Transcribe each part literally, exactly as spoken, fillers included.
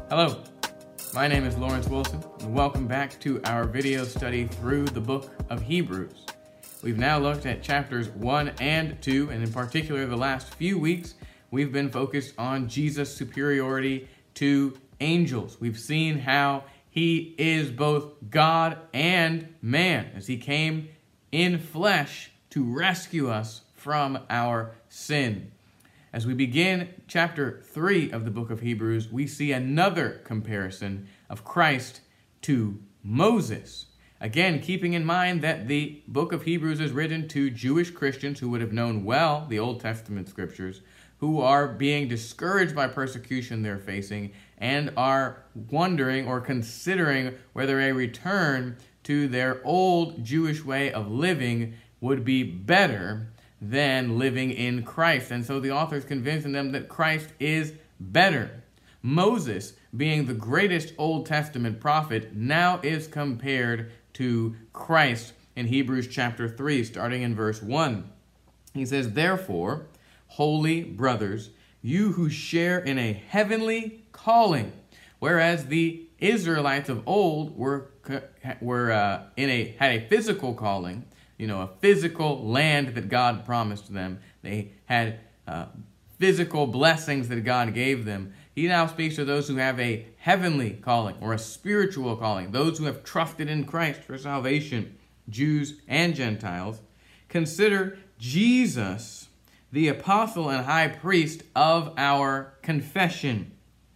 Hello, my name is Lawrence Wilson, and welcome back to our video study through the book of Hebrews. We've now looked at chapters one and two, and in particular the last few weeks, we've been focused on Jesus' superiority to angels. We've seen how he is both God and man, as he came in flesh to rescue us from our sin. As we begin chapter three of the book of Hebrews, we see another comparison of Christ to Moses. Again, keeping in mind that the book of Hebrews is written to Jewish Christians who would have known well the Old Testament scriptures, who are being discouraged by persecution they're facing and are wondering or considering whether a return to their old Jewish way of living would be better than living in Christ. And so the author is convincing them that Christ is better. Moses, being the greatest Old Testament prophet, now is compared to Christ in Hebrews chapter three, starting in verse one. He says, "Therefore, holy brothers, you who share in a heavenly calling, whereas the Israelites of old were were uh, in a had a physical calling, you know, a physical land that God promised them. They had uh, physical blessings that God gave them. He now speaks to those who have a heavenly calling or a spiritual calling, those who have trusted in Christ for salvation, Jews and Gentiles. Consider Jesus, the apostle and high priest of our confession."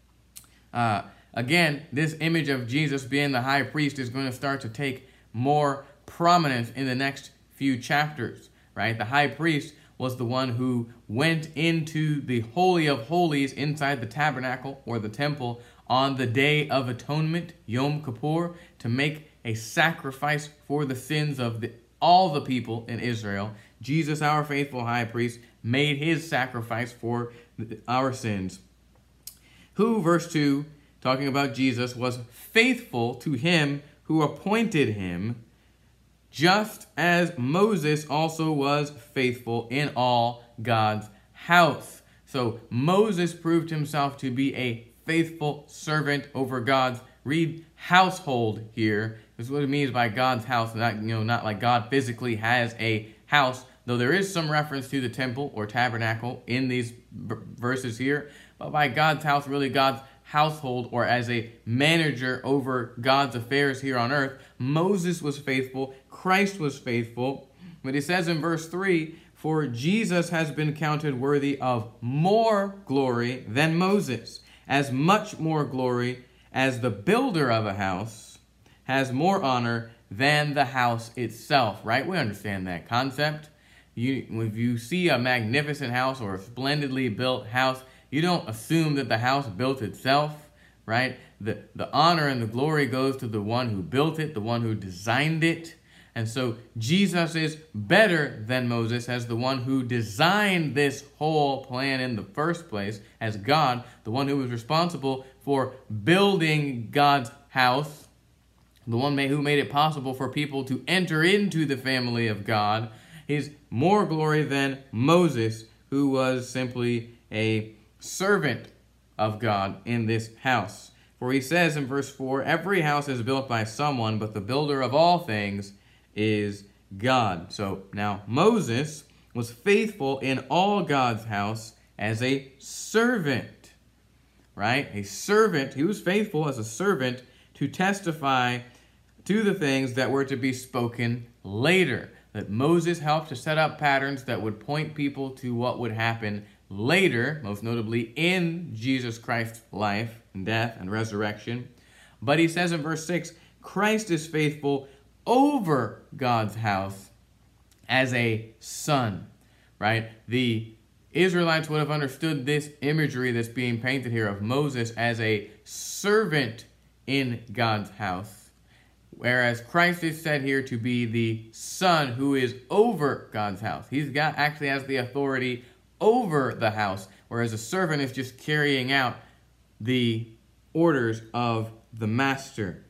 Uh, again, this image of Jesus being the high priest is going to start to take more prominence in the next few chapters, right? The high priest was the one who went into the Holy of Holies inside the tabernacle or the temple on the Day of Atonement, Yom Kippur, to make a sacrifice for the sins of the, all the people in Israel. Jesus, our faithful high priest, made his sacrifice for our sins. Who, verse two, talking about Jesus, was faithful to him who appointed him, just as Moses also was faithful in all God's house. So Moses proved himself to be a faithful servant over God's, read, household here. This is what it means by God's house, not, you know, not like God physically has a house, though there is some reference to the temple or tabernacle in these verses here. But by God's house, really God's household, or as a manager over God's affairs here on earth. Moses was faithful, Christ was faithful. But he says in verse three, "For Jesus has been counted worthy of more glory than Moses, as much more glory as the builder of a house has more honor than the house itself." Right? We understand that concept. You, if you see a magnificent house or a splendidly built house, you don't assume that the house built itself, right? The, the honor and the glory goes to the one who built it, the one who designed it. And so Jesus is better than Moses as the one who designed this whole plan in the first place, as God, the one who was responsible for building God's house, the one who made it possible for people to enter into the family of God. Is more glory than Moses, who was simply a servant of God in this house. For he says in verse four, "Every house is built by someone, but the builder of all things is God." So now Moses was faithful in all God's house as a servant, right? A servant. He was faithful as a servant to testify to the things that were to be spoken later. That Moses helped to set up patterns that would point people to what would happen later, most notably in Jesus Christ's life and death and resurrection. But he says in verse six, Christ is faithful over God's house as a son, right? The Israelites would have understood this imagery that's being painted here of Moses as a servant in God's house, whereas Christ is said here to be the son who is over God's house. He's got actually has the authority over the house, whereas a servant is just carrying out the orders of the master.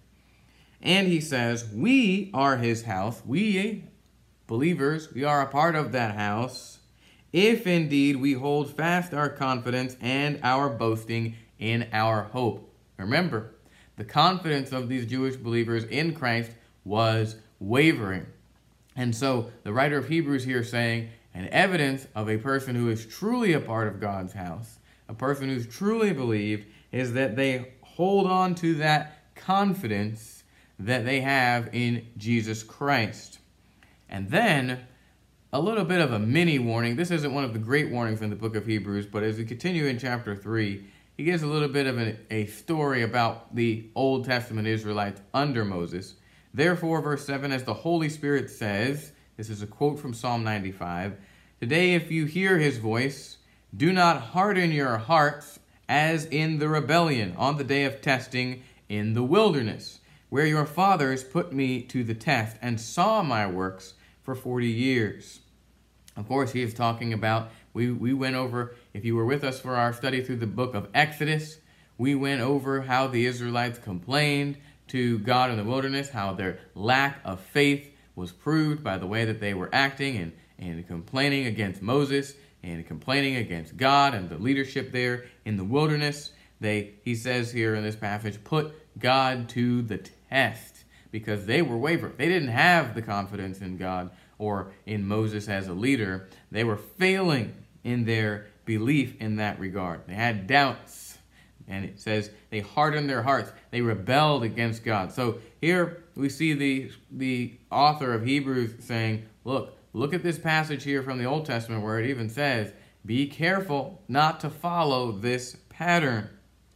And he says, we are his house. We, believers, we are a part of that house, if indeed we hold fast our confidence and our boasting in our hope. Remember, the confidence of these Jewish believers in Christ was wavering. And so the writer of Hebrews here is saying, an evidence of a person who is truly a part of God's house, a person who's truly believed, is that they hold on to that confidence that they have in Jesus Christ. And then a little bit of a mini warning. This isn't one of the great warnings in the book of Hebrews, but as we continue in chapter three, he gives a little bit of a, a story about the Old Testament Israelites under Moses. Therefore, verse seven, as the Holy Spirit says, this is a quote from Psalm ninety-five, today if you hear his voice, do not harden your hearts as in the rebellion on the day of testing in the wilderness, where your fathers put me to the test and saw my works for forty years. Of course, he is talking about, we, we went over, if you were with us for our study through the book of Exodus, we went over how the Israelites complained to God in the wilderness, how their lack of faith was proved by the way that they were acting and, and complaining against Moses and complaining against God and the leadership there in the wilderness. They, he says here in this passage, put God to the test because they were wavering. They didn't have the confidence in God or in Moses as a leader. They were failing in their belief in that regard. They had doubts. And it says they hardened their hearts. They rebelled against God. So here we see the, the author of Hebrews saying, look, look at this passage here from the Old Testament where it even says, be careful not to follow this pattern.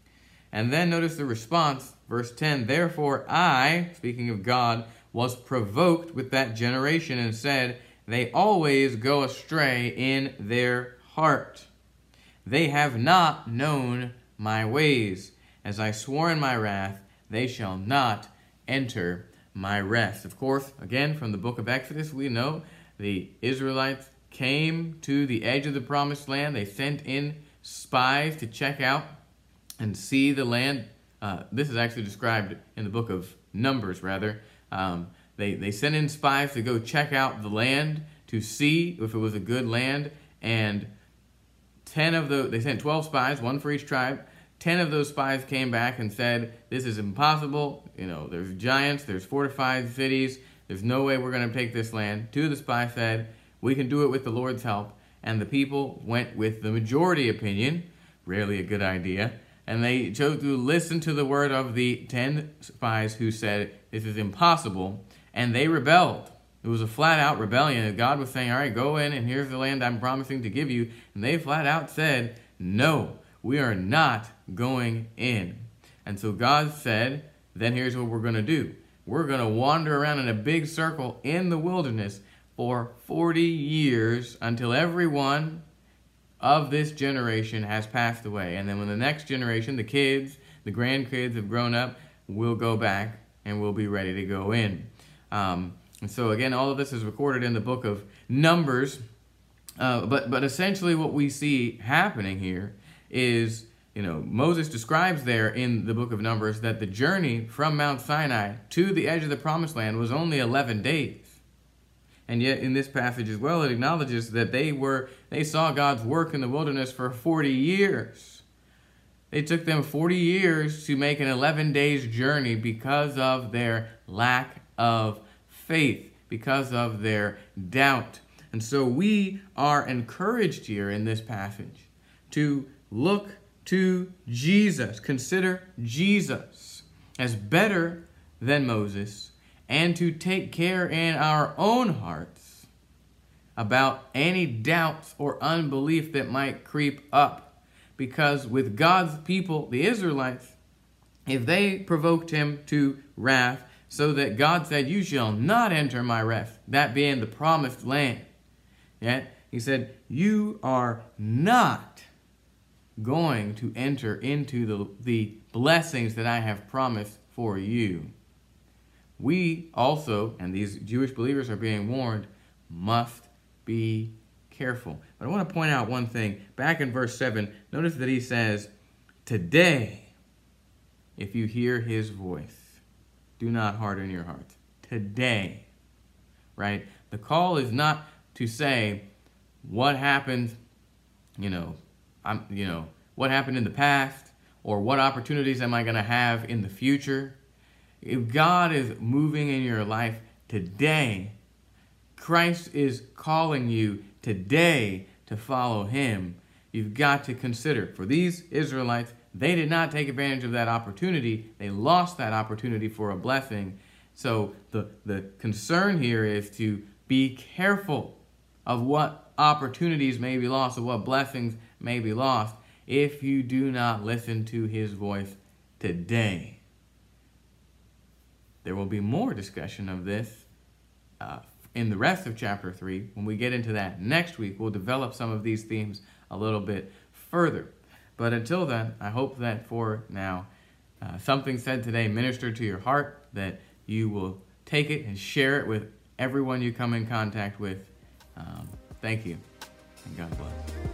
And then notice the response, verse ten, therefore I, speaking of God, was provoked with that generation and said, they always go astray in their heart. They have not known my ways. As I swore in my wrath, they shall not enter my rest. Of course, again, from the book of Exodus, we know the Israelites came to the edge of the promised land. They sent in spies to check out and see the land. Uh, this is actually described in the book of Numbers, rather. Um, they, they sent in spies to go check out the land to see if it was a good land, and ten of the, they sent twelve spies, one for each tribe. ten of those spies came back and said, this is impossible. You know, there's giants, there's fortified cities. There's no way we're going to take this land. Two of the spies said, we can do it with the Lord's help. And the people went with the majority opinion, rarely a good idea, and they chose to listen to the word of the ten spies who said, this is impossible, and they rebelled. It was a flat-out rebellion. God was saying, all right, go in, and here's the land I'm promising to give you. And they flat-out said, no, we are not going in. And so God said, then here's what we're going to do. We're going to wander around in a big circle in the wilderness for forty years until everyone of this generation has passed away. And then when the next generation, the kids, the grandkids have grown up, we'll go back and we'll be ready to go in. Um, and so again, all of this is recorded in the book of Numbers. Uh, but, but essentially what we see happening here is, you know, Moses describes there in the book of Numbers that the journey from Mount Sinai to the edge of the promised land was only eleven days. And yet in this passage as well, it acknowledges that they were, they saw God's work in the wilderness for forty years. It took them forty years to make an eleven days journey because of their lack of faith, because of their doubt. And so we are encouraged here in this passage to look to Jesus, consider Jesus as better than Moses, and to take care in our own hearts about any doubts or unbelief that might creep up. Because with God's people, the Israelites, if they provoked him to wrath, so that God said, you shall not enter my rest, that being the promised land. Yet he said, you are not going to enter into the, the blessings that I have promised for you. We also, and these Jewish believers are being warned, must be careful. But I want to point out one thing. Back in verse seven, notice that he says, today, if you hear his voice, do not harden your hearts. Today, right? The call is not to say what happened, you know, I'm, you know, what happened in the past, or what opportunities am I going to have in the future. If God is moving in your life today, Christ is calling you today to follow him, you've got to consider. For these Israelites, they did not take advantage of that opportunity. They lost that opportunity for a blessing. So the, the concern here is to be careful of what opportunities may be lost, of what blessings may be lost, if you do not listen to his voice today. There will be more discussion of this uh, in the rest of chapter three. When we get into that next week, we'll develop some of these themes a little bit further. But until then, I hope that for now, uh, something said today ministered to your heart, that you will take it and share it with everyone you come in contact with. Um, thank you, and God bless.